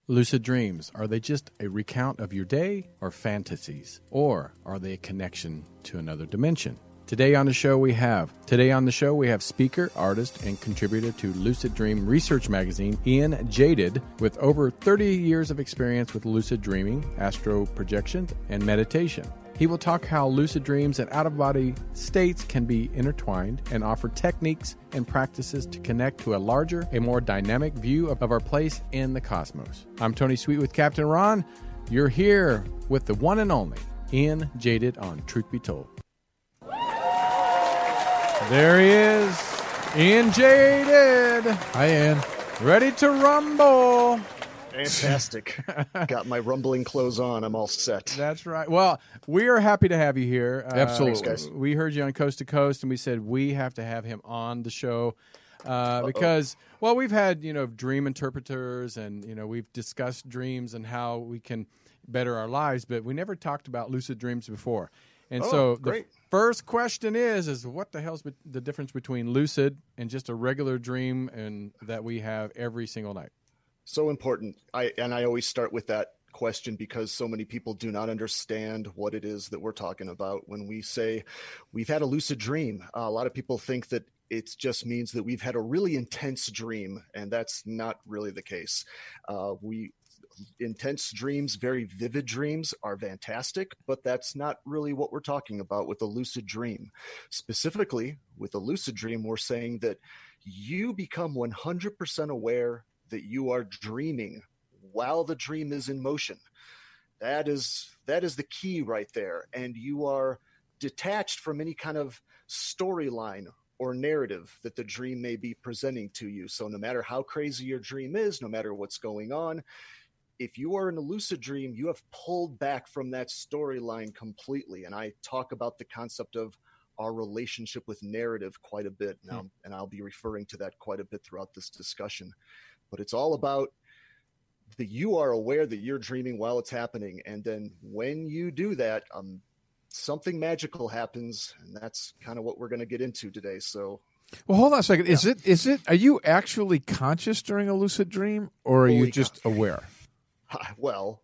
Lucid dreams, are they just a recount of your day or fantasies? Or are they a connection to another dimension? Today on the show we have speaker, artist, and contributor to Lucid Dream Research Magazine, Ian Jaded, with over 30 years of experience with lucid dreaming, astro projection, and meditation. He will talk how lucid dreams and out-of-body states can be intertwined and offer techniques and practices to connect to a larger, a more dynamic view of our place in the cosmos. I'm Tony Sweet with Captain Ron. You're here with the one and only Ian Jaded on Truth Be Told. There he is, Ian Jaded. Hi, Ian. Ready to rumble. Fantastic. Got my rumbling clothes on. I'm all set. That's right. Well, we are happy to have you here. Absolutely. Thanks, guys. We heard you on Coast to Coast, and we said we have to have him on the show because, well, we've had, dream interpreters, and, we've discussed dreams and how we can better our lives, but we never talked about lucid dreams before. And so great. The first question is what the hell's the difference between lucid and just a regular dream and that we have every single night? So important. I always start with that question because so many people do not understand what it is that we're talking about when we say we've had a lucid dream. A lot of people think that it just means that we've had a really intense dream, and that's not really the case. Intense dreams, very vivid dreams are fantastic, but that's not really what we're talking about with a lucid dream. Specifically, with a lucid dream, we're saying that you become 100% aware that you are dreaming while the dream is in motion. That is the key right there. And you are detached from any kind of storyline or narrative that the dream may be presenting to you. So no matter how crazy your dream is, no matter what's going on, if you are in a lucid dream, you have pulled back from that storyline completely. And I talk about the concept of our relationship with narrative quite a bit now, and I'll be referring to that quite a bit throughout this discussion. But it's all about that you are aware that you're dreaming while it's happening. And then when you do that, something magical happens. And that's kind of what we're going to get into today. So, well, hold on a second. Yeah. Are you actually conscious during a lucid dream, or are you just aware? Well,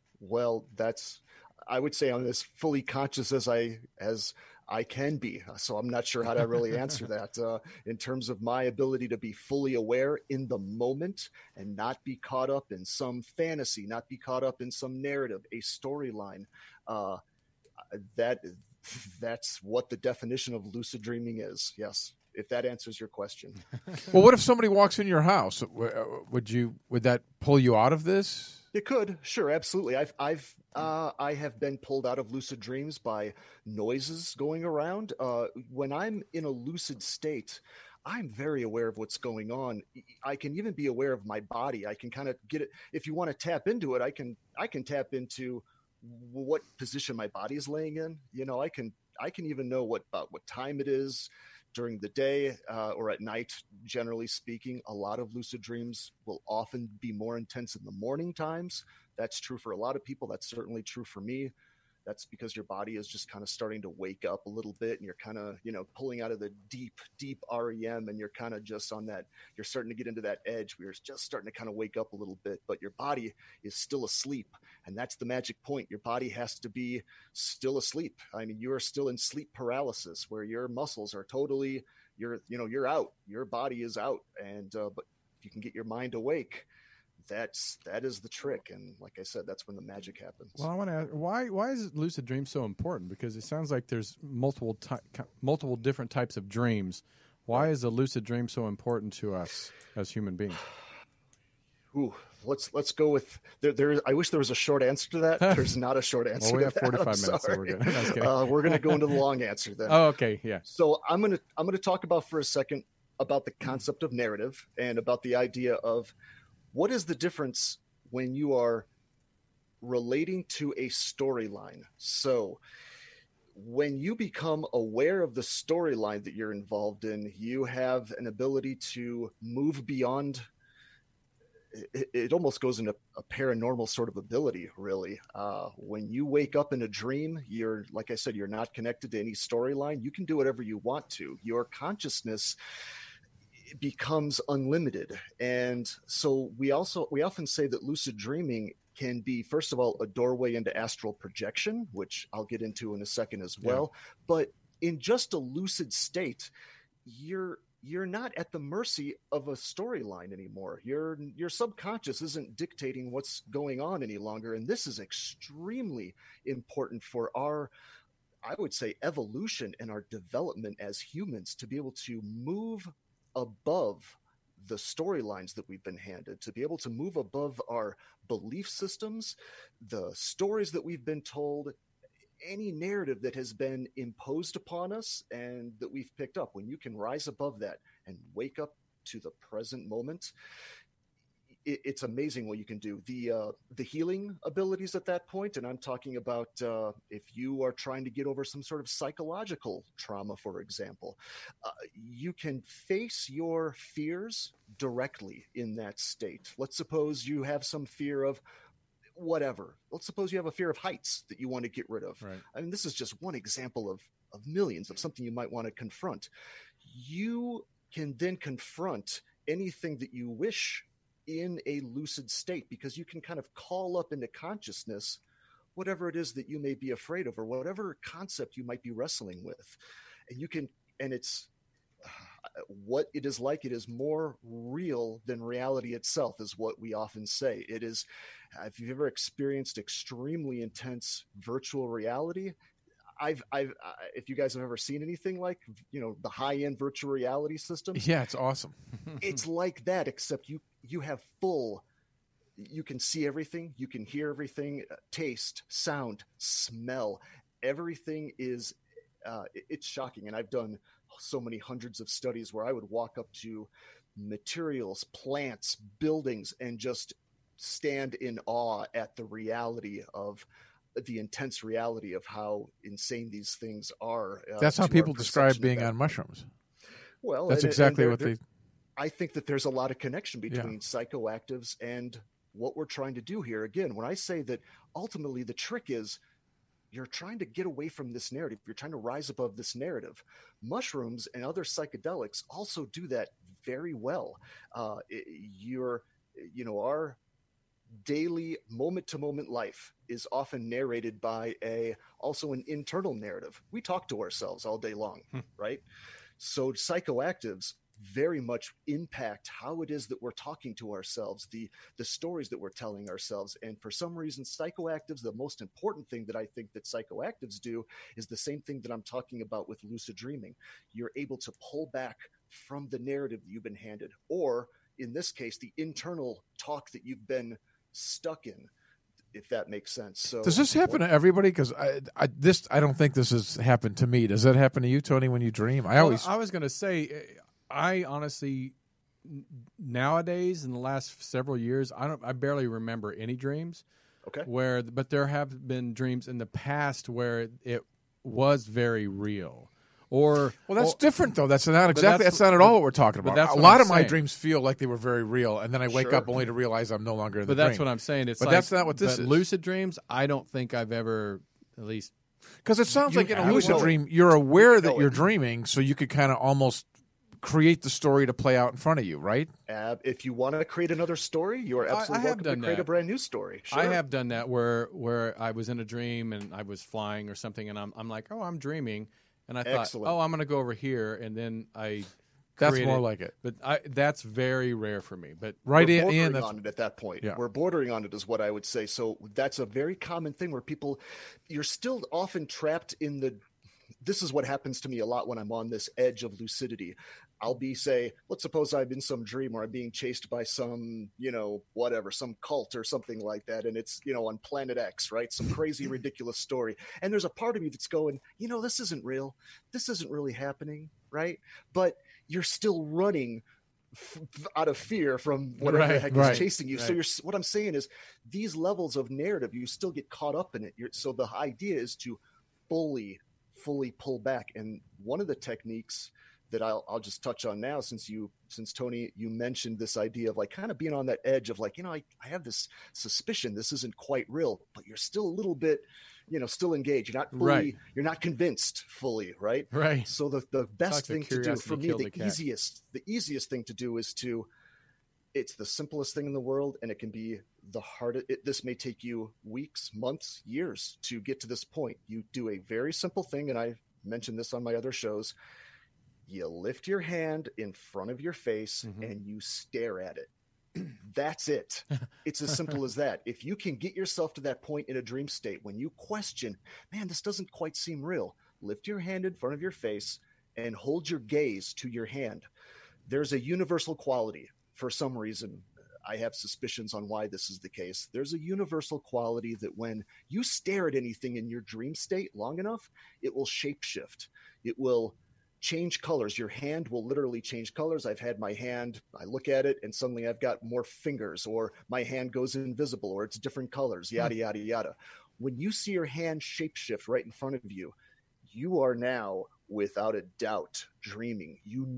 I would say I'm as fully conscious as I can be. So I'm not sure how to really answer that in terms of my ability to be fully aware in the moment and not be caught up in some fantasy, not be caught up in some narrative, a storyline. That's what the definition of lucid dreaming is. Yes. If that answers your question. Well, what if somebody walks in your house? Would that pull you out of this? It could, sure, absolutely. I have been pulled out of lucid dreams by noises going around. When I'm in a lucid state, I'm very aware of what's going on. I can even be aware of my body. I can kind of get it. If you want to tap into it, I can tap into what position my body is laying in. I can even know what time it is during the day or at night. Generally speaking, a lot of lucid dreams will often be more intense in the morning times. That's true for a lot of people. That's certainly true for me. That's because your body is just kind of starting to wake up a little bit, and you're kind of, pulling out of the deep REM, and you're kind of just on that, you're starting to get into that edge where you're just starting to kind of wake up a little bit, but your body is still asleep. And that's the magic point. Your body has to be still asleep. I mean, you are still in sleep paralysis where your muscles are totally, you're out, your body is out. And, but if you can get your mind awake, that is the trick. And like I said, that's when the magic happens. Well, I want to ask, why is lucid dream so important? Because it sounds like there's multiple different types of dreams. Why is a lucid dream so important to us as human beings? Ooh, let's go with there. I wish there was a short answer to that. There's not a short answer. Well, we have to 45 that. minutes, so we're good. We're going to go into the long answer then. Oh, okay, yeah. So I'm going to talk about for a second about the concept of narrative and about the idea of what is the difference when you are relating to a storyline. So when you become aware of the storyline that you're involved in, you have an ability to move beyond. It almost goes into a paranormal sort of ability, really. When you wake up in a dream, like I said, you're not connected to any storyline. You can do whatever you want to. Your consciousness it becomes unlimited. And so we often say that lucid dreaming can be, first of all, a doorway into astral projection, which I'll get into in a second as well. Yeah. But in just a lucid state, you're not at the mercy of a storyline anymore. Your subconscious isn't dictating what's going on any longer. And this is extremely important for our, I would say, evolution and our development as humans, to be able to move above the storylines that we've been handed, to be able to move above our belief systems, the stories that we've been told, any narrative that has been imposed upon us and that we've picked up. When you can rise above that and wake up to the present moment, it's amazing what you can do. The healing abilities at that point, and I'm talking about if you are trying to get over some sort of psychological trauma, for example, you can face your fears directly in that state. Let's suppose you have some fear of whatever. Let's suppose you have a fear of heights that you want to get rid of. Right. I mean, this is just one example of millions of something you might want to confront. You can then confront anything that you wish in a lucid state, because you can kind of call up into consciousness whatever it is that you may be afraid of, or whatever concept you might be wrestling with. And you can, and it's what it is like. It is more real than reality itself, is what we often say. It is, if you've ever experienced extremely intense virtual reality, if you guys have ever seen anything like, the high-end virtual reality systems. Yeah, it's awesome. It's like that, except you have you can see everything, you can hear everything, taste, sound, smell, everything is, it's shocking. And I've done so many hundreds of studies where I would walk up to materials, plants, buildings, and just stand in awe at the reality of the intense reality of how insane these things are. That's how people describe being on mushrooms. Well, that's exactly what they... I think that there's a lot of connection between psychoactives and what we're trying to do here. Again, when I say that ultimately the trick is you're trying to get away from this narrative, you're trying to rise above this narrative. Mushrooms and other psychedelics also do that very well. Our daily moment-to-moment life is often narrated by also an internal narrative. We talk to ourselves all day long, right? So psychoactives very much impact how it is that we're talking to ourselves, the stories that we're telling ourselves. And for some reason, psychoactives, the most important thing that I think that psychoactives do is the same thing that I'm talking about with lucid dreaming. You're able to pull back from the narrative that you've been handed, or in this case, the internal talk that you've been stuck in, if that makes sense. So does this happen to everybody? Because I don't think this has happened to me. Does that happen to you, Tony, when you dream? I was going to say, I honestly, nowadays in the last several years, I barely remember any dreams. Okay. But there have been dreams in the past where it was very real. That's different though. That's not at all what we're talking about. A lot of my dreams feel like they were very real, and then I wake up only to realize I'm no longer in the dream. But that's what I'm saying. That's not what this is. Lucid dreams, I don't think I've ever, at least, because it sounds like in a lucid dream, you're aware that you're dreaming, so you could kind of almost create the story to play out in front of you, right? If you want to create another story, you are absolutely welcome to create a brand new story. Sure. I have done that where I was in a dream and I was flying or something, and I'm like, oh, I'm dreaming. And I thought, oh, I'm going to go over here, and then that's more like it. But that's very rare for me. But we're bordering on it at that point. Yeah. We're bordering on it is what I would say. So that's a very common thing where you're still often trapped in this is what happens to me a lot when I'm on this edge of lucidity. I'll let's suppose I'm in some dream where I'm being chased by some, some cult or something like that. And it's, on Planet X, right? Some crazy, ridiculous story. And there's a part of me that's going, this isn't real. This isn't really happening, right? But you're still running out of fear from whatever the heck is chasing you. Right. So what I'm saying is these levels of narrative, you still get caught up in it. So the idea is to fully pull back. And one of the techniques that I'll just touch on now, since Tony, you mentioned this idea of like kind of being on that edge of like, I have this suspicion this isn't quite real, but you're still a little bit, still engaged. You're not fully, right. You're not convinced fully, right? Right. So the best thing to do for me, the easiest thing to do is it's the simplest thing in the world, and it can be the hardest. This may take you weeks, months, years to get to this point. You do a very simple thing, and I mentioned this on my other shows. You lift your hand in front of your face and you stare at it. That's it. It's as simple as that. If you can get yourself to that point in a dream state when you question, man, this doesn't quite seem real, lift your hand in front of your face and hold your gaze to your hand. There's a universal quality. For some reason, I have suspicions on why this is the case. There's a universal quality that when you stare at anything in your dream state long enough, it will shapeshift. It will change colors. Your hand will literally change colors. I've had my hand, I look at it and suddenly I've got more fingers, or my hand goes invisible, or it's different colors, yada, yada, yada. When you see your hand shapeshift right in front of you, you are now without a doubt dreaming.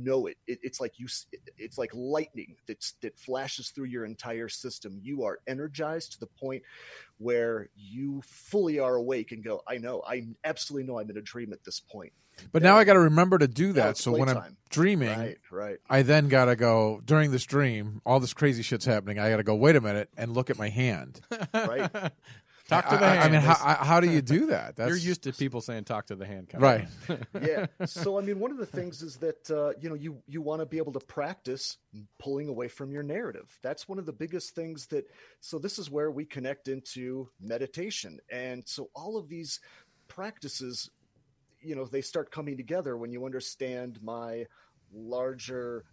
It's like lightning that flashes through your entire system. You are energized to the point where you fully are awake and go, I absolutely know I'm in a dream at this point. But now I got to remember to do that. So when I'm dreaming, right. I then got to go during this dream, all this crazy shit's happening. I got to go, wait a minute, and look at my hand. Right. Talk to the hand. I mean, how do you do that? You're used to people saying talk to the hand. Right. Yeah. So, I mean, one of the things is that, you want to be able to practice pulling away from your narrative. That's one of the biggest things so this is where we connect into meditation. And so all of these practices, they start coming together when you understand my larger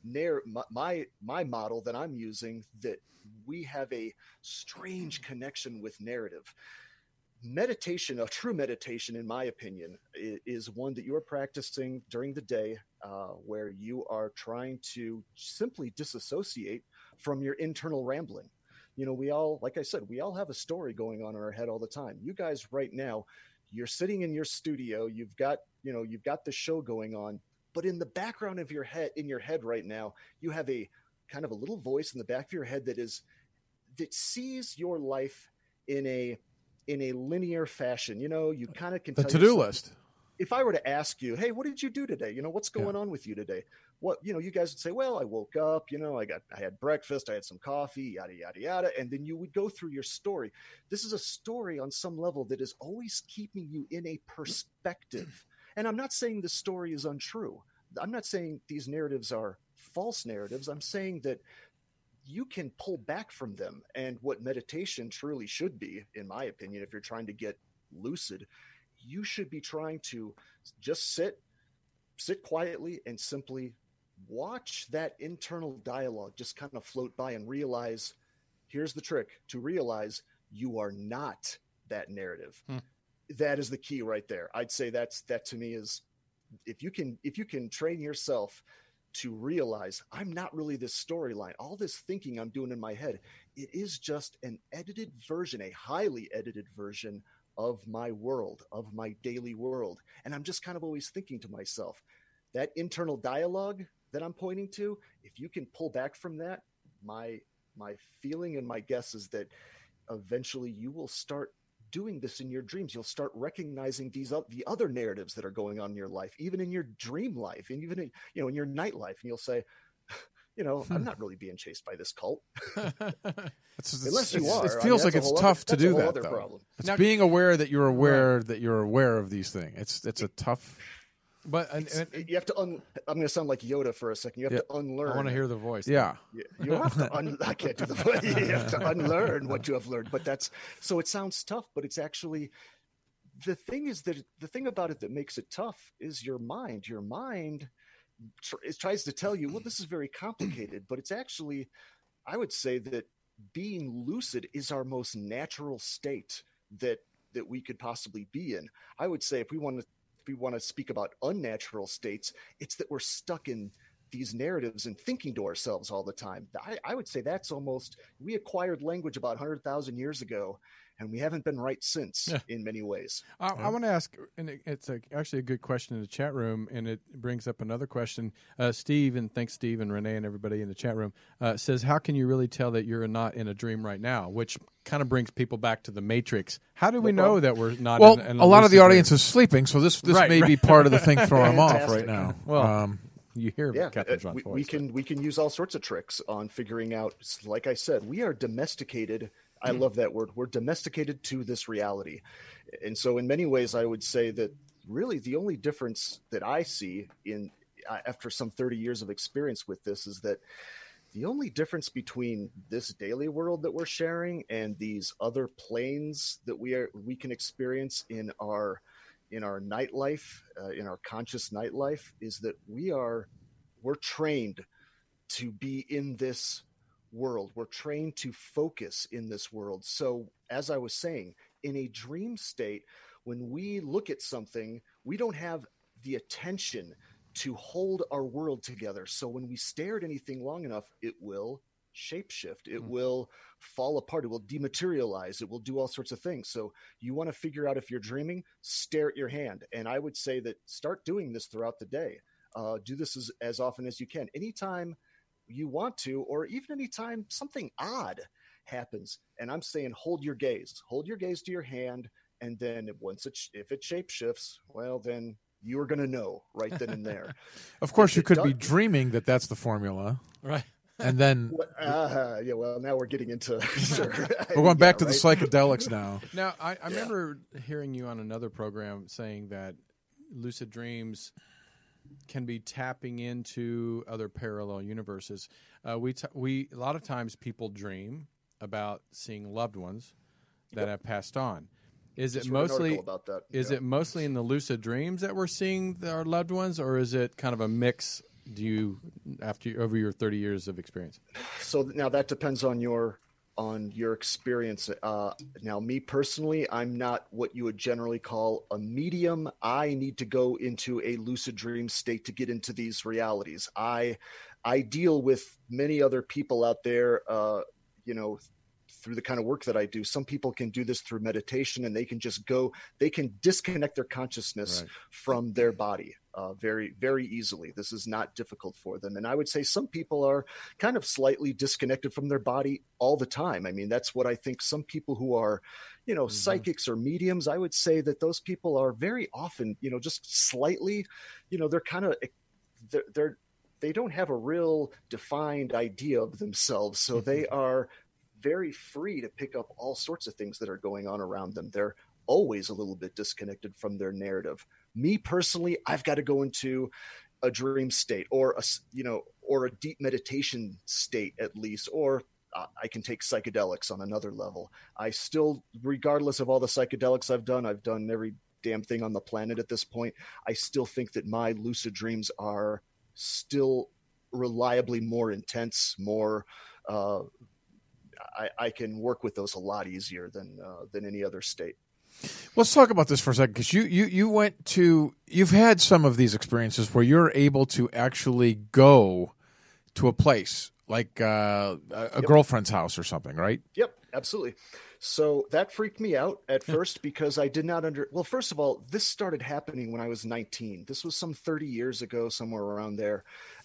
my model that I'm using, that we have a strange connection with narrative. Meditation, a true meditation, in my opinion, is one that you are practicing during the day, where you are trying to simply disassociate from your internal rambling. We all, like I said, we all have a story going on in our head all the time. You guys right now, you're sitting in your studio, you've got the show going on, but in the background of your head, right now, you have a kind of a little voice in the back of your head that sees your life in a linear fashion. You kind of can the tell to-do list. If I were to ask you, hey, what did you do today? What's going on with you today? What, you guys would say, well, I woke up, I had breakfast, I had some coffee, yada, yada, yada. And then you would go through your story. This is a story on some level that is always keeping you in a perspective. And I'm not saying the story is untrue. I'm not saying these narratives are false narratives. I'm saying that you can pull back from them. And what meditation truly should be, in my opinion, if you're trying to get lucid, you should be trying to just sit quietly and simply watch that internal dialogue just kind of float by and realize, here's the trick, to realize you are not that narrative. That is the key right there. I'd say that to me is, if you can train yourself to realize I'm not really this storyline, all this thinking I'm doing in my head, it is just an edited version, a highly edited version of my world, of my daily world. And I'm just kind of always thinking to myself, that internal dialogue that I'm pointing to, if you can pull back from that, my feeling and my guess is that eventually you will start doing this in your dreams. You'll start recognizing the other narratives that are going on in your life, even in your dream life, and even in your night life. And you'll say, I'm not really being chased by this cult. Unless you are. It feels like it's tough to do that, though. It's being aware that you're aware that you're aware of these things. It's a tough. But you have to I'm going to sound like Yoda for a second. You have to unlearn. I want to hear the voice. Yeah. You have to I can't do the voice. You have to unlearn what you have learned. But so it sounds tough, but it's actually, the thing about it that makes it tough is your mind. Your mind tries to tell you, well, this is very complicated, but it's actually, I would say that being lucid is our most natural state that we could possibly be in. I would say if we want to speak about unnatural states, it's that we're stuck in these narratives and thinking to ourselves all the time. I would say that's almost, we acquired language about 100,000 years ago, and we haven't been right since in many ways. I want to ask, and it's actually a good question in the chat room, and it brings up another question. Steve, and thanks Steve and Renee and everybody in the chat room, says, how can you really tell that you're not in a dream right now? Which kind of brings people back to the Matrix. How do we know that we're not in a lot of the audience dream? is sleeping, so this may be part of the thing throwing them off right now. Well, you hear Captain John's voice. We can use all sorts of tricks on figuring out. Like I said, we are domesticated. I love that word. We're domesticated to this reality. And so in many ways, I would say that really the only difference that I see after some 30 years of experience with this is that the only difference between this daily world that we're sharing and these other planes that we can experience in our nightlife, in our conscious nightlife, is that we're trained to be in this world. We're trained to focus in this world. So as I was saying, in a dream state, when we look at something, we don't have the attention to hold our world together. So when we stare at anything long enough, it will shapeshift. It will fall apart. It will dematerialize. It will do all sorts of things. So you want to figure out if you're dreaming, stare at your hand. And I would say that start doing this throughout the day. Do this as often as you can. Anytime you want to, or even anytime something odd happens. And I'm saying, hold your gaze to your hand. And then if it shapeshifts, well, then you are going to know right then and there. Of course, you could be dreaming that's the formula. Right. And then... well, now we're getting into... We're going back to the psychedelics now. Now, I remember hearing you on another program saying that lucid dreams can be tapping into other parallel universes. We a lot of times people dream about seeing loved ones that have passed on. Is it mostly it mostly in the lucid dreams that we're seeing our loved ones, or is it kind of a mix? Over your 30 years of experience? So now that depends on your experience. Now, me personally, I'm not what you would generally call a medium. I need to go into a lucid dream state to get into these realities. I deal with many other people out there, through the kind of work that I do. Some people can do this through meditation, and they can disconnect their consciousness from their body very, very easily. This is not difficult for them. And I would say some people are kind of slightly disconnected from their body all the time. I mean, that's what I think. Some people who are, psychics or mediums, I would say that those people are very often, just slightly, they're kind of, they don't have a real defined idea of themselves. So they are very free to pick up all sorts of things that are going on around them. They're always a little bit disconnected from their narrative. Me personally, I've got to go into a dream state or a deep meditation state at least, or I can take psychedelics on another level. I still, regardless of all the psychedelics I've done every damn thing on the planet at this point. I still think that my lucid dreams are still reliably more intense, more, I can work with those a lot easier than any other state. Let's talk about this for a second, because you've had some of these experiences where you're able to actually go to a place like a girlfriend's house or something, right? Yep, absolutely. So that freaked me out at first because I did not well, first of all, this started happening when I was 19. This was some 30 years ago, somewhere around there.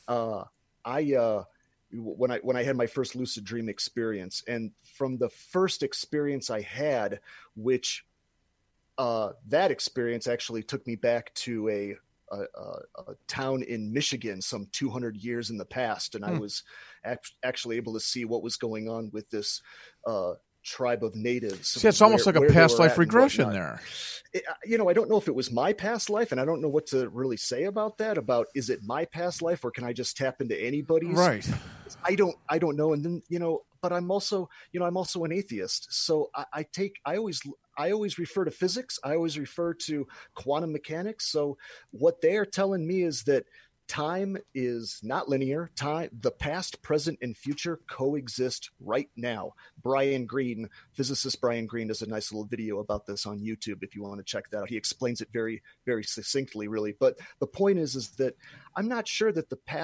When I had my first lucid dream experience, and from the first experience I had, which that experience actually took me back to a town in Michigan some 200 years in the past, and I was actually able to see what was going on with this tribe of natives. See, it's almost like a past life regression there. I don't know if it was my past life, and I don't know what to really say about that. About, is it my past life, or can I just tap into anybody's? Right. I don't know. And then, but I'm also an atheist. So I always refer to physics. I always refer to quantum mechanics. So what they're telling me is that time is not linear. The past, present, and future coexist right now. Physicist Brian Greene does a nice little video about this on YouTube if you want to check that out. He explains it very, very succinctly, really. But the point is that I'm not sure that the past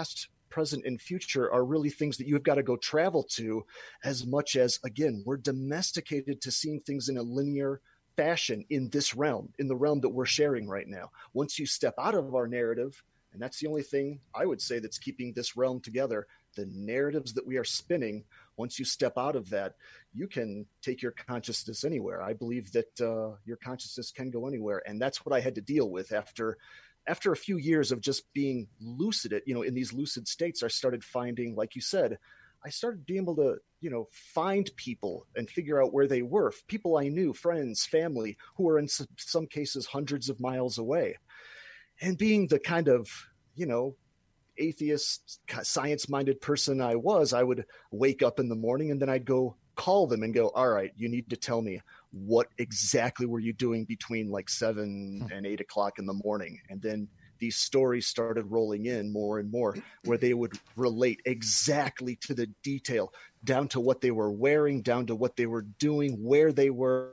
present, and future are really things that you've got to go travel to, as much as, again, we're domesticated to seeing things in a linear fashion in this realm, in the realm that we're sharing right now. Once you step out of our narrative, and that's the only thing I would say that's keeping this realm together, the narratives that we are spinning, once you step out of that, you can take your consciousness anywhere. I believe that your consciousness can go anywhere. And that's what I had to deal with after a few years of just being lucid, in these lucid states. I started finding, like you said, I started being able to, find people and figure out where they were. People I knew, friends, family, who were in some cases hundreds of miles away. And being the kind of, atheist, science-minded person I was, I would wake up in the morning and then I'd go call them and go, all right, you need to tell me what exactly were you doing between like 7 and 8 o'clock in the morning. And then these stories started rolling in more and more, where they would relate exactly to the detail, down to what they were wearing, down to what they were doing, where they were.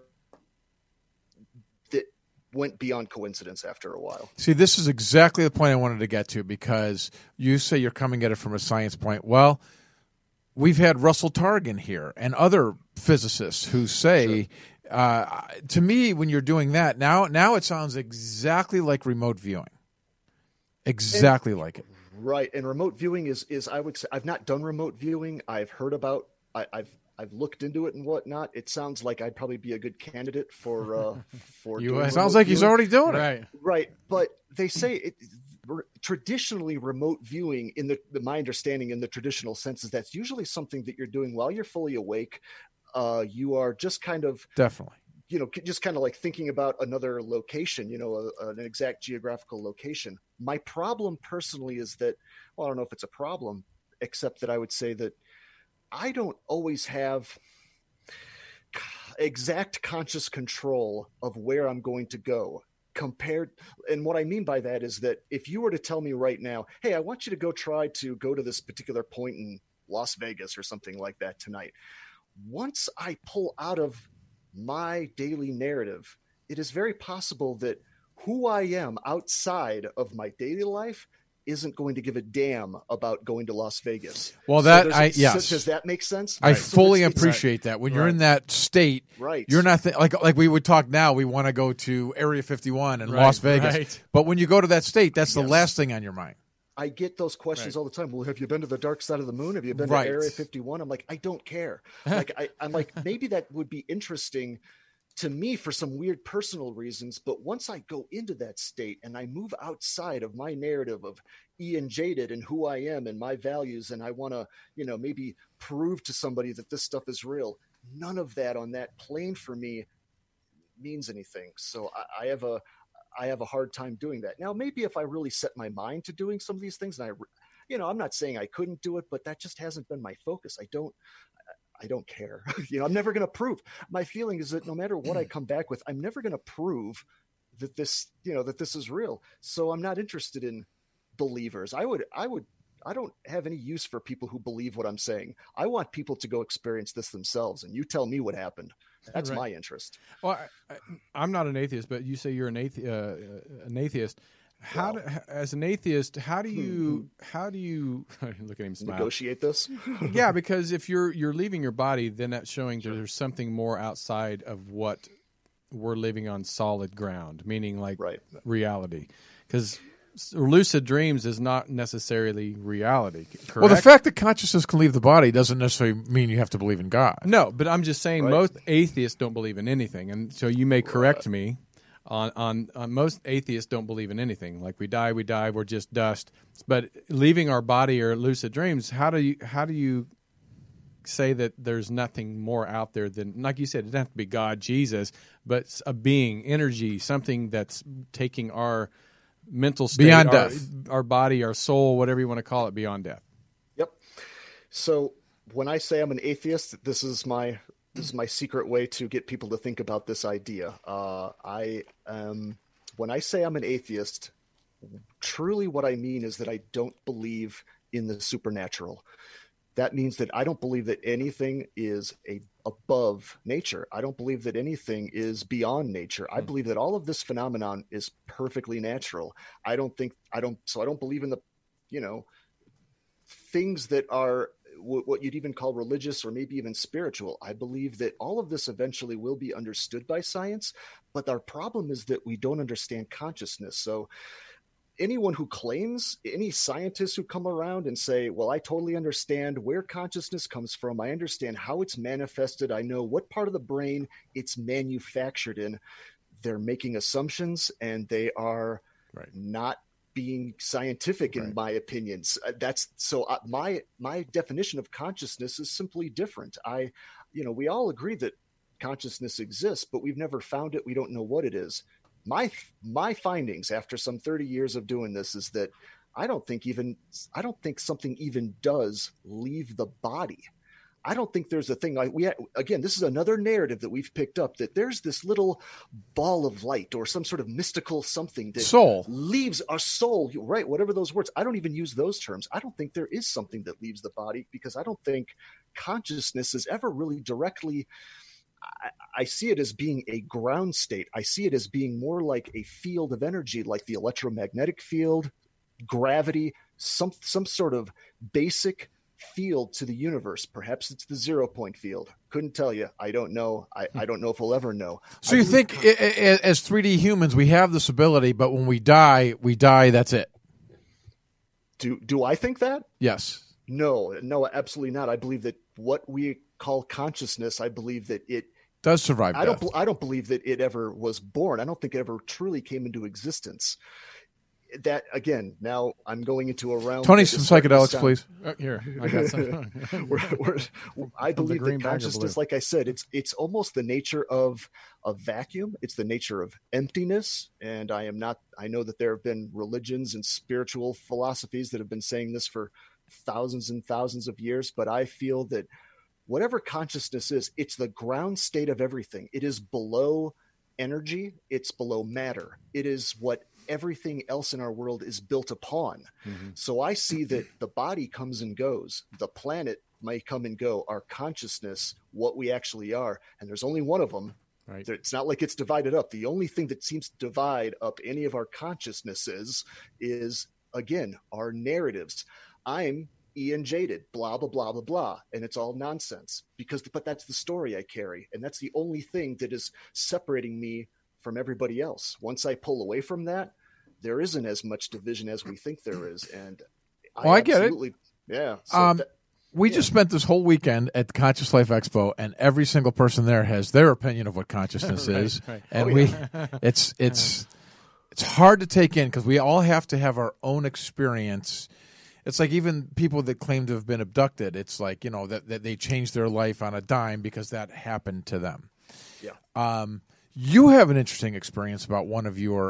That went beyond coincidence after a while. See, this is exactly the point I wanted to get to, because you say you're coming at it from a science point. Well, we've had Russell Targan here and other physicists who say, to me, when you're doing that, now it sounds exactly like remote viewing. Exactly like it. Right. And remote viewing is I would say, I've not done remote viewing. I've heard about, I've looked into it and whatnot. It sounds like I'd probably be a good candidate for it sounds like he's already doing it. Right. But they say traditionally remote viewing, in my understanding, in the traditional sense, is that's usually something that you're doing while you're fully awake. You are just kind of definitely, just kind of like thinking about another location, an exact geographical location. My problem personally is that, well, I don't know if it's a problem, except that I would say that I don't always have exact conscious control of where I'm going to go. And what I mean by that is that if you were to tell me right now, hey, I want you to try to go to this particular point in Las Vegas or something like that tonight. Once I pull out of my daily narrative, it is very possible that who I am outside of my daily life isn't going to give a damn about going to Las Vegas. Well, yes. Does that make sense? I fully appreciate that. When you're in that state, you're not like we would talk now. We want to go to Area 51 in Las Vegas, but when you go to that state, that's the last thing on your mind. I get those questions all the time. Well, have you been to the dark side of the moon? Have you been to Area 51? I'm like, I don't care. I'm like, maybe that would be interesting to me for some weird personal reasons. But once I go into that state and I move outside of my narrative of Ian Jaded and who I am and my values, and I want to, maybe prove to somebody that this stuff is real, none of that on that plane for me means anything. So I have a hard time doing that. Now, maybe if I really set my mind to doing some of these things, and I'm not saying I couldn't do it, but that just hasn't been my focus. I don't care. I'm never going to prove. My feeling is that no matter what I come back with, I'm never going to prove that this is real. So I'm not interested in believers. I don't have any use for people who believe what I'm saying. I want people to go experience this themselves, and you tell me what happened. That's my interest. Well, I'm not an atheist, but you say you're an atheist. As an atheist, how do you look at him smile, negotiate this? Yeah, because if you're leaving your body, then that's showing that there's something more outside of what we're living on solid ground, meaning like reality. Because lucid dreams is not necessarily reality, correct? Well, the fact that consciousness can leave the body doesn't necessarily mean you have to believe in God. No, but I'm just saying most atheists don't believe in anything, and so you may correct me. On most atheists don't believe in anything. Like we die, we're just dust. But leaving our body or lucid dreams, how do you say that there's nothing more out there than, like you said, it doesn't have to be God, Jesus, but a being, energy, something that's taking our mental state, beyond death, our body, our soul, whatever you want to call it, beyond death. Yep. So when I say I'm an atheist, this is my secret way to get people to think about this idea. When I say I'm an atheist, truly what I mean is that I don't believe in the supernatural. That means that I don't believe that anything is above nature. I don't believe that anything is beyond nature. I believe that all of this phenomenon is perfectly natural. I don't believe in the, things that are what you'd even call religious or maybe even spiritual. I believe that all of this eventually will be understood by science, but our problem is that we don't understand consciousness. So anyone who claims, any scientists who come around and say, well, I totally understand where consciousness comes from, I understand how it's manifested, I know what part of the brain it's manufactured in, they're making assumptions, and they are not being scientific, in my opinions. That's so my definition of consciousness is simply different. We all agree that consciousness exists, but we've never found it. We don't know what it is. My findings after some 30 years of doing this is that I don't think something even does leave the body. I don't think there's a thing like again, this is another narrative that we've picked up, that there's this little ball of light or some sort of mystical something that leaves our soul, right? Whatever those words, I don't even use those terms. I don't think there is something that leaves the body, because I don't think consciousness is ever really directly. I see it as being a ground state. I see it as being more like a field of energy, like the electromagnetic field, gravity, some sort of basic field to the universe. Perhaps it's the 0 point field. Couldn't tell you. I don't know. I don't know if we'll ever know. So you think as 3D humans, we have this ability, but when we die, that's it. Do I think that? Yes. No, absolutely not. I believe that what we call consciousness, I believe that it does survive death. I don't believe that it ever was born. I don't think it ever truly came into existence. That, again, now I'm going into a realm. Tony, some psychedelics, please. Here, I got some. I believe that consciousness, like I said, it's almost the nature of a vacuum. It's the nature of emptiness. And I know that there have been religions and spiritual philosophies that have been saying this for thousands and thousands of years. But I feel that whatever consciousness is, it's the ground state of everything. It is below energy. It's below matter. It is what everything else in our world is built upon. Mm-hmm. So I see that the body comes and goes. The planet might come and go. Our consciousness, what we actually are, and there's only one of them. Right. It's not like it's divided up. The only thing that seems to divide up any of our consciousnesses is, again, our narratives. I'm Ian Jaded, blah, blah, blah, blah, blah. And it's all nonsense but that's the story I carry. And that's the only thing that is separating me from everybody else. Once I pull away from that, there isn't as much division as we think there is. And I get it. Yeah. So we just spent this whole weekend at the Conscious Life Expo, and every single person there has their opinion of what consciousness is. Right. And it's hard to take in, because we all have to have our own experience. It's like even people that claim to have been abducted, it's like, that they changed their life on a dime because that happened to them. Yeah. You have an interesting experience about one of your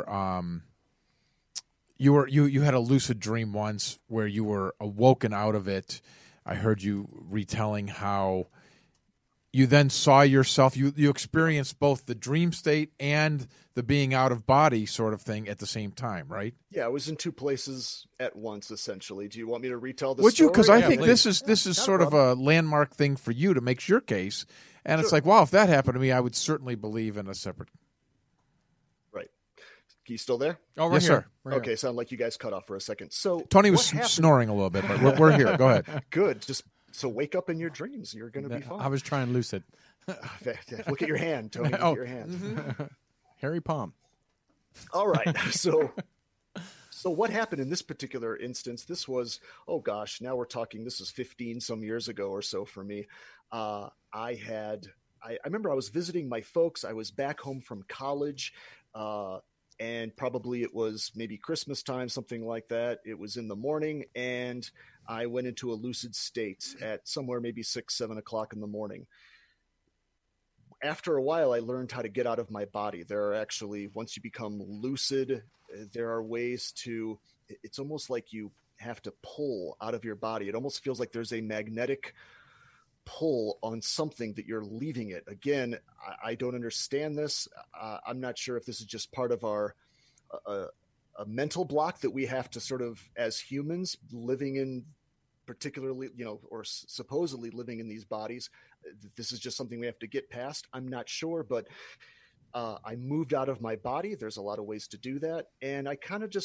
you had a lucid dream once where you were awoken out of it. I heard you retelling how you then saw yourself. You experienced both the dream state and the being out of body sort of thing at the same time, right? Yeah, I was in two places at once, essentially. Do you want me to retell the story? Would you? Because I think please. this is sort of a landmark thing for you to make your case. And It's like, wow, if that happened to me, I would certainly believe in a separate. Right. You still there? Oh, yes, here. Sir. Okay, sound like you guys cut off for a second. So Tony was snoring a little bit, but we're here. Go ahead. Good. So wake up in your dreams. You're going to be fine. I was trying lucid. Look at your hand, Tony. Look at your hand. Mm-hmm. Hairy palm. All right. So what happened in this particular instance? This was, now we're talking, this is 15 some years ago or so for me. I remember I was visiting my folks. I was back home from college, and probably it was maybe Christmas time, something like that. It was in the morning, and I went into a lucid state at somewhere maybe 6, 7 o'clock in the morning. After a while, I learned how to get out of my body. There are actually, once you become lucid, there are ways to, it's almost like you have to pull out of your body. It almost feels like there's a magnetic pull on something that you're leaving it. Again, I don't understand this. I'm not sure if this is just part of our a mental block that we have to sort of, as humans living in particularly, or supposedly living in these bodies, this is just something we have to get past. I'm not sure, but I moved out of my body. There's a lot of ways to do that. And I kind of just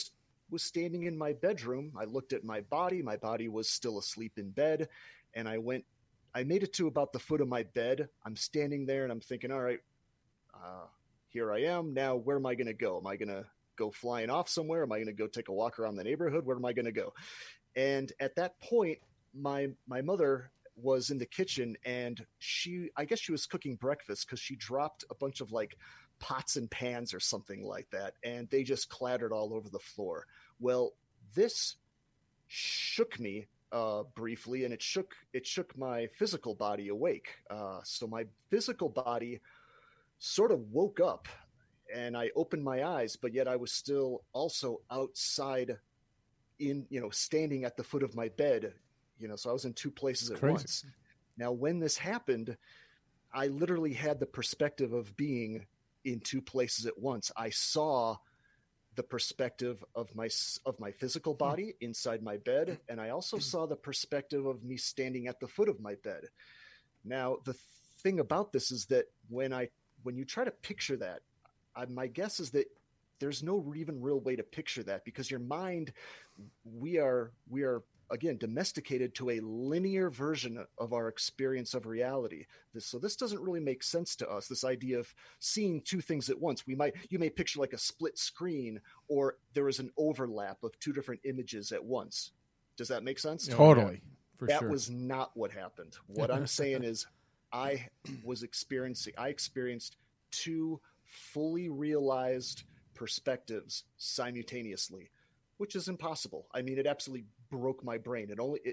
was standing in my bedroom. I looked at my body. My body was still asleep in bed. And I made it to about the foot of my bed. I'm standing there and I'm thinking, all right, here I am. Now, where am I going to go? Am I going to go flying off somewhere? Am I going to go take a walk around the neighborhood? Where am I going to go? And at that point, my mother was in the kitchen, and I guess she was cooking breakfast, because she dropped a bunch of like pots and pans or something like that, and they just clattered all over the floor. Well, this shook me briefly, and it shook my physical body awake. So my physical body sort of woke up, and I opened my eyes, but yet I was still also outside standing at the foot of my bed, so I was in two places at once. Now, when this happened, I literally had the perspective of being in two places at once. I saw the perspective of my physical body inside my bed, and I also saw the perspective of me standing at the foot of my bed. Now, the thing about this is that when you try to picture that, my guess is that there's no even real way to picture that, because your mind, we are again domesticated to a linear version of our experience of reality. So this doesn't really make sense to us, this idea of seeing two things at once. You may picture like a split screen, or there is an overlap of two different images at once. Does that make sense? Totally. That was not what happened. What I'm saying is I experienced two fully realized perspectives simultaneously, which is impossible. I mean, it absolutely broke my brain.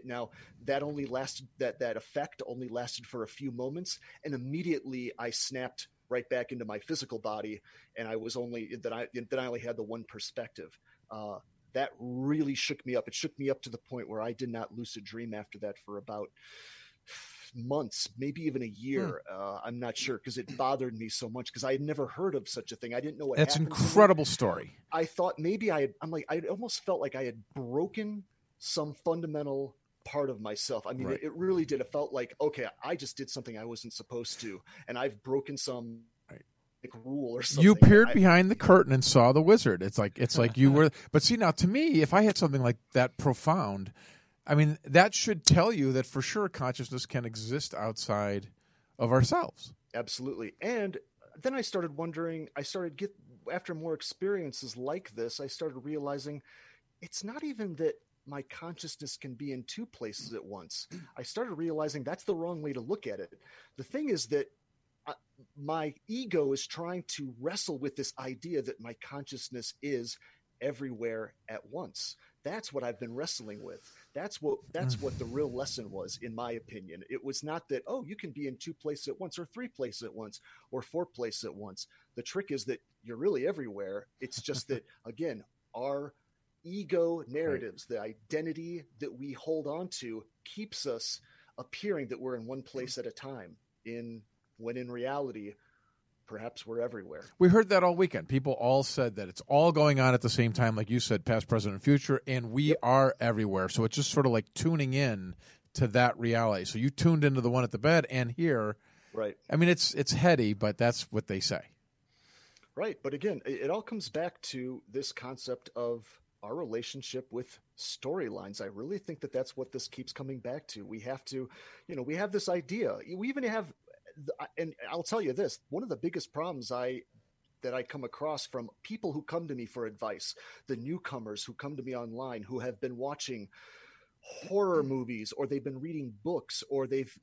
That effect only lasted for a few moments, and immediately I snapped right back into my physical body, and I only had the one perspective. That really shook me up. It shook me up to the point where I did not lucid dream after that for about months, maybe even a year. I'm not sure, because it bothered me so much, because I had never heard of such a thing. I didn't know what happened. That's an incredible story. I thought maybe I almost felt like I had broken some fundamental part of myself. I mean, Right. it really did. It felt like, okay, I just did something I wasn't supposed to, and I've broken some rule or something. You peered behind the curtain and saw the wizard. It's like you were. But see, now to me, if I had something like that profound, I mean, that should tell you that for sure consciousness can exist outside of ourselves. Absolutely. And then I started wondering, after more experiences like this, I started realizing it's not even that my consciousness can be in two places at once. I started realizing that's the wrong way to look at it. The thing is that my ego is trying to wrestle with this idea that my consciousness is everywhere at once. That's what I've been wrestling with. That's what the real lesson was, in my opinion. It was not that, oh, you can be in two places at once, or three places at once, or four places at once. The trick is that you're really everywhere. It's just that, again, our ego narratives, the identity that we hold on to, keeps us appearing that we're in one place at a time, when in reality, perhaps we're everywhere. We heard that all weekend. People all said that it's all going on at the same time, like you said, past, present, and future, and we are everywhere. So it's just sort of like tuning in to that reality. So you tuned into the one at the bed, and here, right? I mean, it's heady, but that's what they say. Right. But again, it all comes back to this concept of our relationship with storylines. I really think that that's what this keeps coming back to. We have to, we have this idea. We even have, and I'll tell you this, one of the biggest problems that I come across from people who come to me for advice, the newcomers who come to me online, who have been watching horror movies, or they've been reading books, or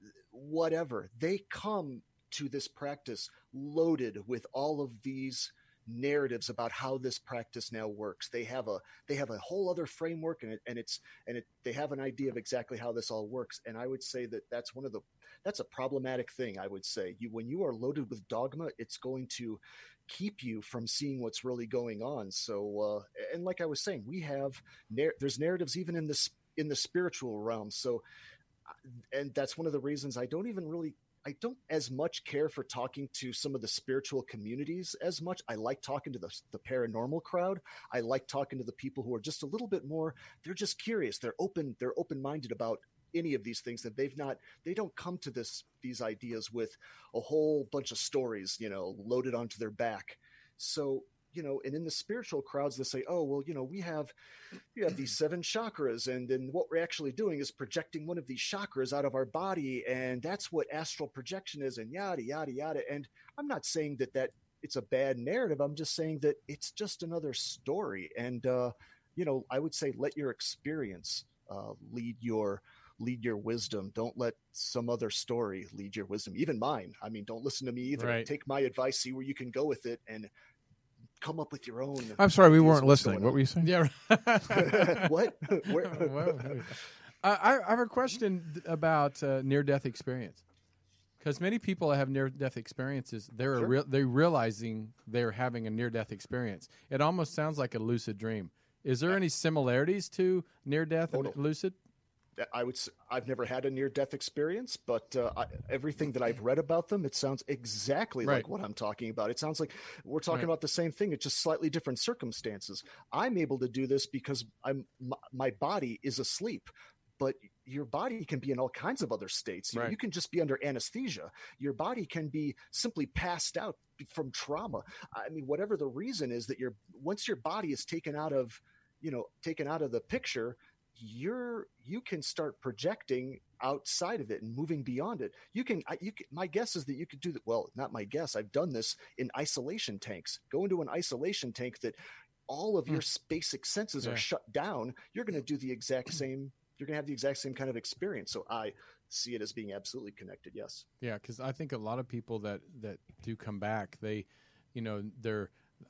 they come to this practice loaded with all of these narratives about how this practice now works. They have a whole other framework, and they have an idea of exactly how this all works. And I would say that that's a problematic thing. I would say when you are loaded with dogma, it's going to keep you from seeing what's really going on. So, and like I was saying, there's narratives even in the spiritual realm. So, and that's one of the reasons I don't as much care for talking to some of the spiritual communities as much. I like talking to the paranormal crowd. I like talking to the people who are just a little bit more, they're just curious. They're open-minded about any of these things, that they don't come to these ideas with a whole bunch of stories, loaded onto their back. So and in the spiritual crowds, they say, oh, well, we have these 7 chakras, and then what we're actually doing is projecting one of these chakras out of our body, and that's what astral projection is, and yada, yada, yada. And I'm not saying that it's a bad narrative. I'm just saying that it's just another story. And, I would say let your experience lead your wisdom. Don't let some other story lead your wisdom. Even mine. I mean, don't listen to me either. Right. Take my advice, see where you can go with it, and come up with your own. I'm sorry, we ideas weren't of what's listening. going What on. were you saying? Yeah. What? Well, I have a question about near-death experience, because many people that have near-death experiences, they're realizing they're having a near-death experience. It almost sounds like a lucid dream. Is there any similarities to near-death and lucid? I've never had a near-death experience, but everything that I've read about them, it sounds exactly like what I'm talking about. It sounds like we're talking about the same thing. It's just slightly different circumstances. I'm able to do this because my body is asleep, but your body can be in all kinds of other states. You can just be under anesthesia. Your body can be simply passed out from trauma. I mean, whatever the reason is that once your body is taken out of the picture, you can start projecting outside of it and moving beyond it. My guess is that you could do that. Well, not my guess. I've done this in isolation tanks. Go into an isolation tank that all of your basic senses are shut down. You're going to do the exact same. You're going to have the exact same kind of experience. So I see it as being absolutely connected. Yes. Yeah. Cause I think a lot of people that do come back, they, their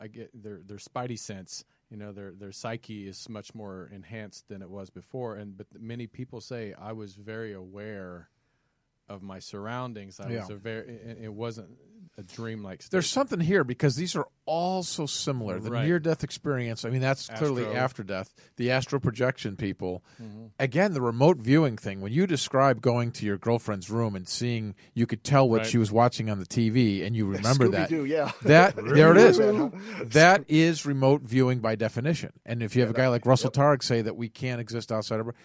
spidey sense, their psyche is much more enhanced than it was before. But many people say I was very aware of my surroundings. It wasn't a dreamlike state. There's something here because these are all so similar. The near-death experience, I mean, that's clearly after death. The astral projection people. Mm-hmm. Again, the remote viewing thing. When you describe going to your girlfriend's room and seeing, you could tell what she was watching on the TV, and you remember that. Yeah. There it is. That is remote viewing by definition. And if you have a guy like Russell Targ say that we can't exist outside of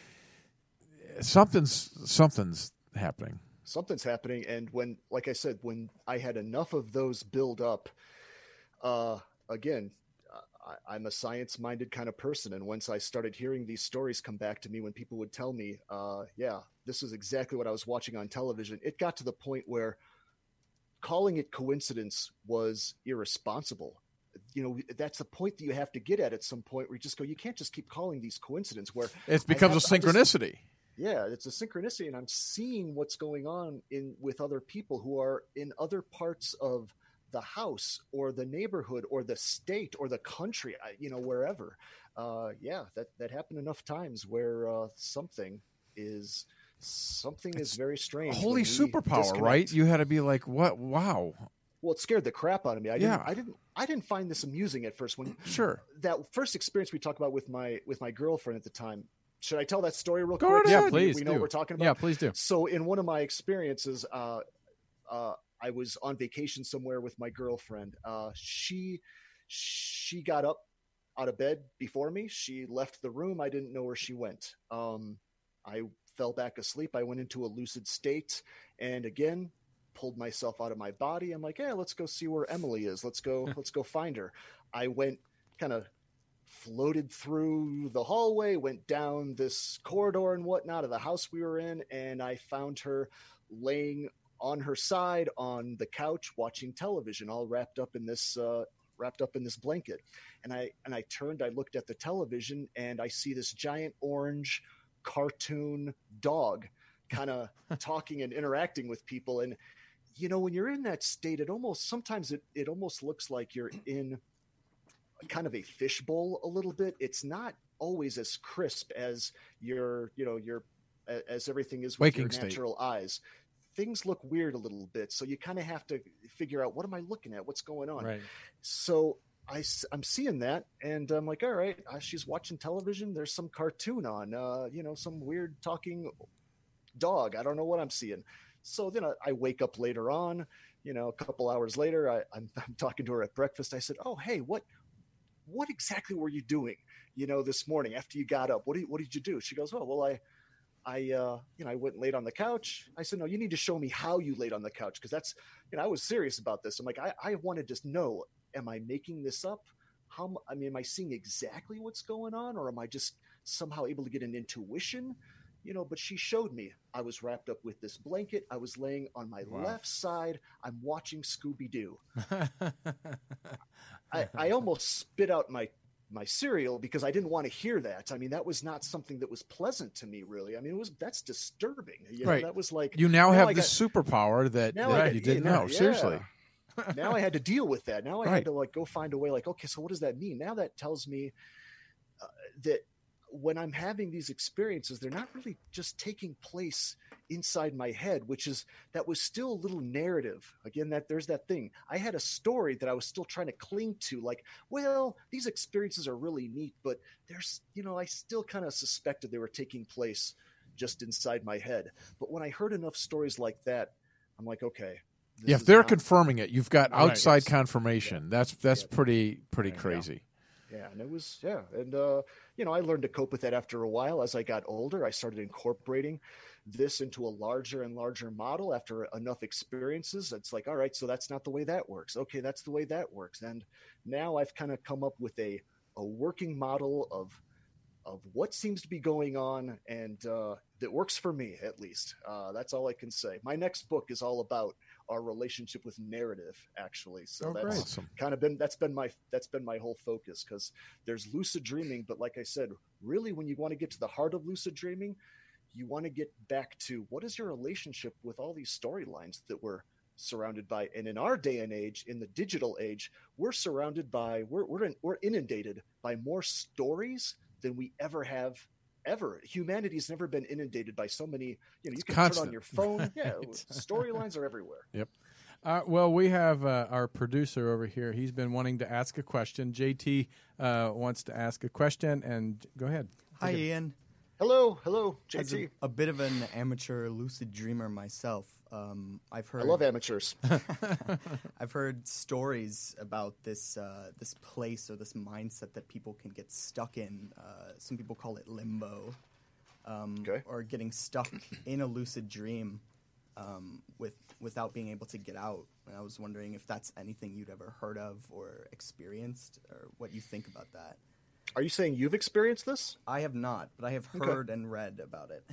something's happening. Something's happening, and when I had enough of those build up, again, I'm a science-minded kind of person, and once I started hearing these stories come back to me, when people would tell me, this is exactly what I was watching on television, it got to the point where calling it coincidence was irresponsible. That's the point that you have to get at some point where you just go, you can't just keep calling these coincidence where it becomes a synchronicity. Yeah, it's a synchronicity, and I'm seeing what's going on with other people who are in other parts of the house or the neighborhood or the state or the country, wherever. That happened enough times where something is very strange. Holy superpower, right? You had to be like, what? Wow. Well, it scared the crap out of me. I didn't find this amusing at first. When that first experience we talked about with my girlfriend at the time. Should I tell that story real quick? Yeah, please. We know what we're talking about. Yeah, please do. So, in one of my experiences, I was on vacation somewhere with my girlfriend. She got up out of bed before me. She left the room. I didn't know where she went. I fell back asleep. I went into a lucid state, and again pulled myself out of my body. I'm like, hey, let's go see where Emily is. Let's go find her. I went kind of floated through the hallway, went down this corridor and whatnot of the house we were in, and I found her laying on her side on the couch watching television, all wrapped up in this blanket. And I turned, I looked at the television, and I see this giant orange cartoon dog kind of talking and interacting with people. And when you're in that state, sometimes it almost looks like you're in kind of a fishbowl a little bit. It's not always as crisp as as everything is with waking your natural eyes. Things look weird a little bit. So you kind of have to figure out, what am I looking at? What's going on? Right. So I'm seeing that, and I'm like, all right, she's watching television. There's some cartoon on, some weird talking dog. I don't know what I'm seeing. So then I wake up later on, a couple hours later, I'm talking to her at breakfast. I said, oh, hey, what exactly were you doing, this morning after you got up? What did you do? She goes, oh, well, I went and laid on the couch. I said, no, you need to show me how you laid on the couch. Cause that's, I was serious about this. I'm like, I wanted to know, am I making this up? I mean, am I seeing exactly what's going on, or am I just somehow able to get an intuition? But she showed me. I was wrapped up with this blanket. I was laying on my left side. I'm watching Scooby Doo. I almost spit out my cereal because I didn't want to hear that. I mean, that was not something that was pleasant to me, really. I mean, that's disturbing. Right. That was like, you now have this superpower that you didn't know. Yeah. Seriously. Now I had to deal with that. Now I Right. had to like go find a way. Like, okay, so what does that mean? Now that tells me that when I'm having these experiences, they're not really just taking place inside my head, that was still a little narrative. Again, there's that thing. I had a story that I was still trying to cling to, like, well, these experiences are really neat, but there's, I still kind of suspected they were taking place just inside my head. But when I heard enough stories like that, I'm like, okay. Yeah, if they're confirming it, you've got outside confirmation. Yeah. That's pretty crazy. Yeah, and it was, and I learned to cope with that after a while. As I got older, I started incorporating this into a larger and larger model after enough experiences. It's like, all right, so that's not the way that works. Okay, that's the way that works. And now I've kind of come up with a working model of what seems to be going on, and that works for me, at least. that's all I can say. My next book is all about our relationship with narrative, actually. So that's awesome. Kind of that's been my whole focus, because there's lucid dreaming, but like I said, really, when you want to get to the heart of lucid dreaming, you want to get back to what is your relationship with all these storylines that we're surrounded by. And in our day and age, in the digital age, we're surrounded by we're inundated by more stories than we ever have. Humanity's never been inundated by so many. You can constant. turn on your phone. Right. Yeah, storylines are everywhere. Yep. Well, we have our producer over here. He's been wanting to ask a question. JT wants to ask a question, and go ahead. Hi, Ian. Hello, JT. As a bit of an amateur lucid dreamer myself, I've heard. I love amateurs. I've heard stories about this place or this mindset that people can get stuck in. Some people call it limbo, or getting stuck in a lucid dream without being able to get out. And I was wondering if that's anything you'd ever heard of or experienced, or what you think about that. Are you saying you've experienced this? I have not, but I have heard and read about it.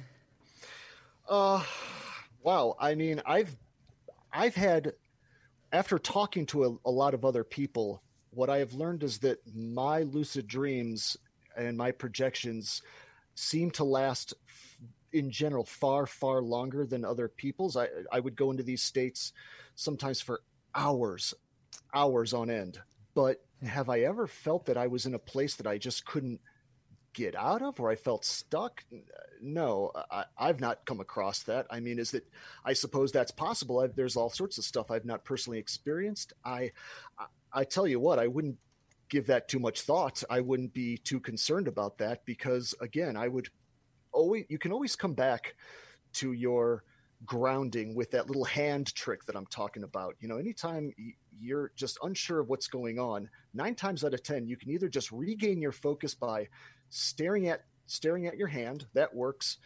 Wow. I mean, I've had, after talking to a lot of other people, what I have learned is that my lucid dreams and my projections seem to last, in general, far, far longer than other people's. I would go into these states sometimes for hours on end. But have I ever felt that I was in a place that I just couldn't get out of, or I felt stuck? No, I've not come across that. I mean, I suppose that's possible. There's all sorts of stuff I've not personally experienced. I tell you what, I wouldn't give that too much thought. I wouldn't be too concerned about that, because again, you can always come back to your grounding with that little hand trick that I'm talking about. Anytime you're just unsure of what's going on, 9 times out of 10, you can either just regain your focus by staring at your hand. That works.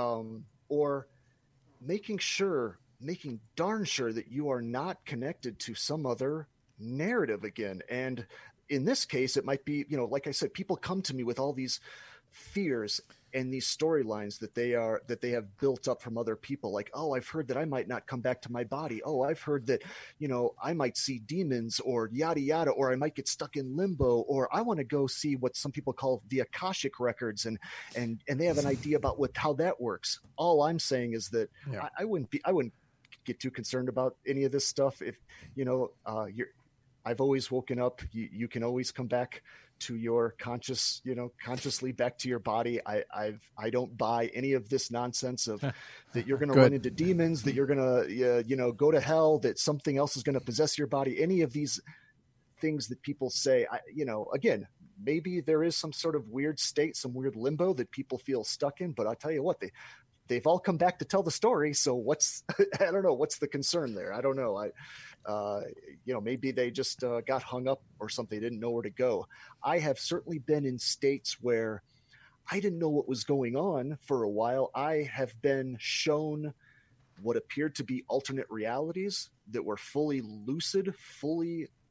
Or making darn sure that you are not connected to some other narrative again. And in this case, it might be, like I said, people come to me with all these fears and these storylines that they have built up from other people. Like, oh, I've heard that I might not come back to my body. Oh, I've heard that, I might see demons, or yada, yada, or I might get stuck in limbo, or I want to go see what some people call the Akashic records. And they have an idea about how that works. All I'm saying is that I wouldn't get too concerned about any of this stuff. If, I've always woken up. You can always come back to your consciously back to your body. I don't buy any of this nonsense of that you're going to run into demons, that you're going to, go to hell, that something else is going to possess your body. Any of these things that people say, again, maybe there is some sort of weird state, some weird limbo that people feel stuck in, but I'll tell you what, they've all come back to tell the story. So I don't know, what's the concern there? I don't know. Maybe they just got hung up or something. They didn't know where to go. I have certainly been in states where I didn't know what was going on for a while. I have been shown what appeared to be alternate realities that were fully lucid, fully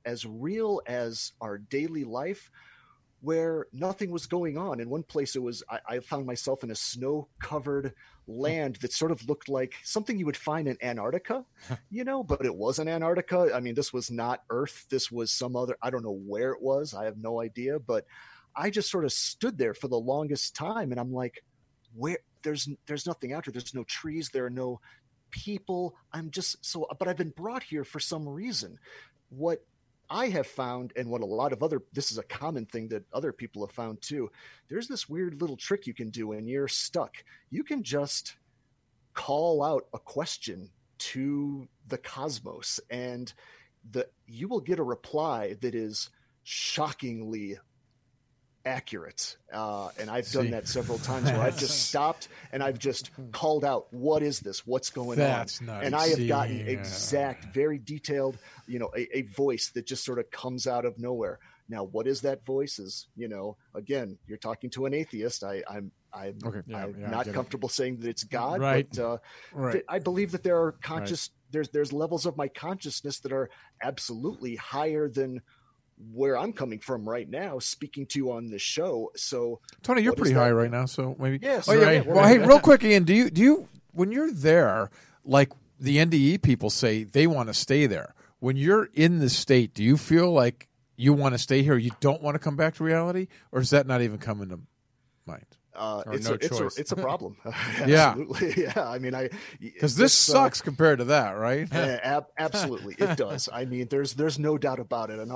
as real as our daily life, where nothing was going on. In one place, I found myself in a snow-covered land that sort of looked like something you would find in Antarctica, but it wasn't Antarctica. I mean, this was not Earth. This was some other, I don't know where it was. I have no idea, but I just sort of stood there for the longest time. And I'm like, where there's nothing out here. There's no trees. There are no people. But I've been brought here for some reason. What I have found, and what this is a common thing that other people have found too, there's this weird little trick you can do when you're stuck. You can just call out a question to the cosmos, and you will get a reply that is shockingly accurate. And I've done that several times where I've just stopped and I've just called out, what is this? What's going on? And I have gotten exact, very detailed, a voice that just sort of comes out of nowhere. Now, what is that voice? Is, again, you're talking to an atheist. I'm not comfortable saying that it's God, but I believe that there are there's levels of my consciousness that are absolutely higher than where I'm coming from right now, speaking to you on this show. So, Tony, you're pretty high right now, so maybe. Yes. Well, hey, real quick, Ian, do you when you're there, like the NDE people say, they want to stay there. When you're in the state, do you feel like you want to stay here? You don't want to come back to reality, or does that not even come into mind? It's a problem. Yeah. Absolutely. Yeah. I mean, because this sucks compared to that, right? Absolutely, it does. I mean, there's no doubt about it.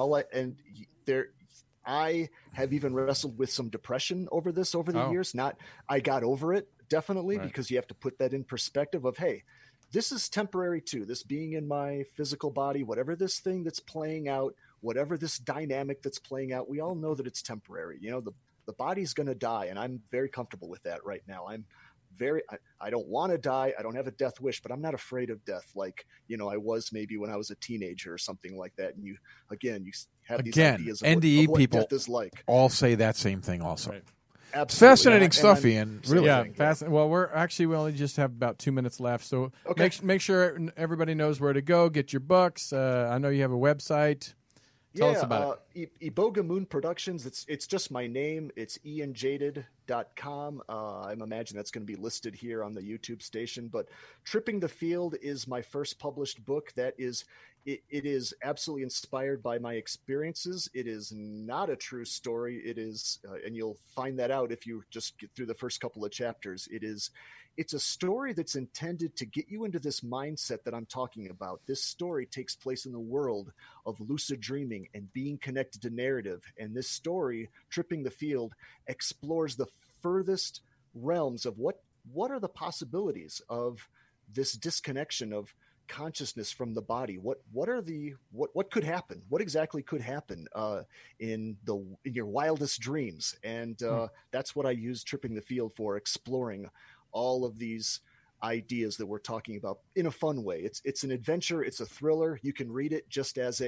I have even wrestled with some depression over the years. I got over it definitely, because you have to put that in perspective of, hey, this is temporary too. This being in my physical body, whatever this thing that's playing out, whatever this dynamic that's playing out, we all know that it's temporary. The body's going to die, and I'm very comfortable with that right now. I don't want to die. I don't have a death wish, but I'm not afraid of death like, I was maybe when I was a teenager or something like that. And you have these ideas of NDE what people death is like. All say that same thing also. Right. Absolutely. Fascinating stuff, Ian. Really. Yeah, fascinating. Well, we only just have about 2 minutes left, so make sure everybody knows where to go, get your books. I know you have a website. Tell us about it. Iboga Moon Productions. It's just my name. It's ianjaded.com. I imagine that's going to be listed here on the YouTube station. But Tripping the Field is my first published book. It is absolutely inspired by my experiences. It is not a true story. It is, and you'll find that out if you just get through the first couple of chapters. It's a story that's intended to get you into this mindset that I'm talking about. This story takes place in the world of lucid dreaming and being connected to narrative. And this story, Tripping the Field, explores the furthest realms of what are the possibilities of this disconnection of consciousness from the body. What could happen? What exactly could happen in your wildest dreams? And that's what I use Tripping the Field for, exploring all of these ideas that we're talking about in a fun way. It's an adventure. It's a thriller. You can read it just as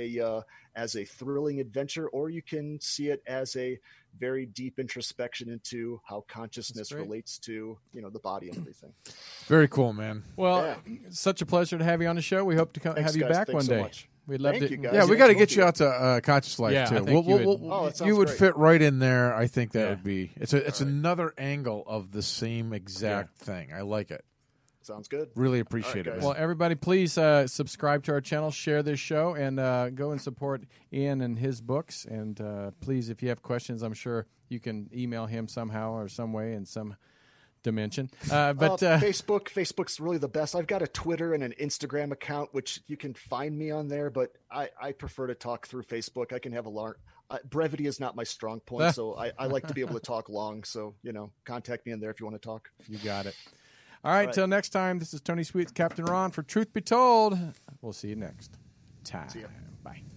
a thrilling adventure, or you can see it as a very deep introspection into how consciousness relates to the body and everything. Very cool, man. Well, such a pleasure to have you on the show. We hope to have you back one day. We'd love to. Yeah, we got to get you out to Conscious Life too. You would fit right in there. I think that would be. It's another angle of the same exact thing. I like it. Sounds good. Really appreciate it. Well, everybody, please subscribe to our channel, share this show, and go and support Ian and his books. And please, if you have questions, I'm sure you can email him somehow or some way in some dimension. Facebook's really the best. I've got a Twitter and an Instagram account, which you can find me on there, but I prefer to talk through Facebook. I can have brevity is not my strong point, so I like to be able to talk long. So, contact me in there if you want to talk. You got it. All right, till next time, this is Tony Sweets, Captain Ron for Truth Be Told. We'll see you next time. See ya. Bye.